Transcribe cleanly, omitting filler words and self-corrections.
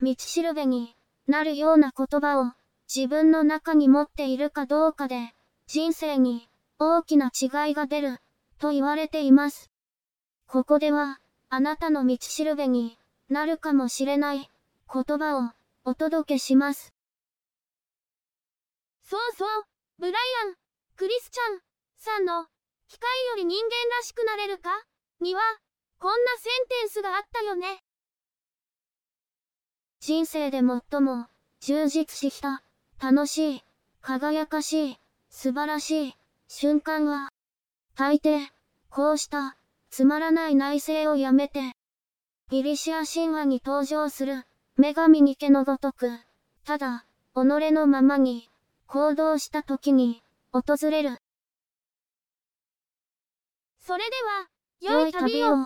道しるべになるような言葉を自分の中に持っているかどうかで、人生に大きな違いが出ると言われています。ここでは、あなたの道しるべになるかもしれない言葉をお届けします。そうそう、ブライアン・クリスチャンさんの機械より人間らしくなれるかには、こんなセンテンスがあったよね。人生で最も充実した、楽しい、輝かしい、素晴らしい瞬間は、大抵、こうしたつまらない内省をやめて、ギリシア神話に登場する女神ニケのごとく、ただ、己のままに行動した時に訪れる。それでは、良い旅を。